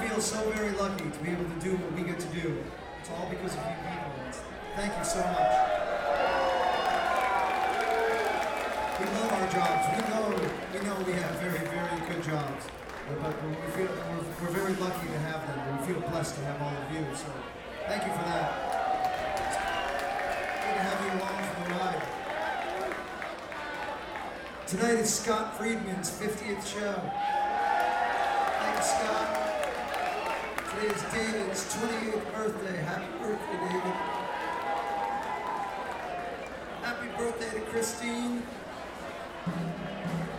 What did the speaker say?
feel so very lucky to be able to do what we get to do. It's all because of you people. Thank you so much. We love our jobs. We know we have very, very good jobs. But we're very lucky to have them. We feel blessed to have all of you. So thank you for that. Good to have you along for the ride. Tonight is Scott Friedman's 50th show. Thank you, Scott. Today is David's 28th birthday. Happy birthday, David. Happy birthday to Christine.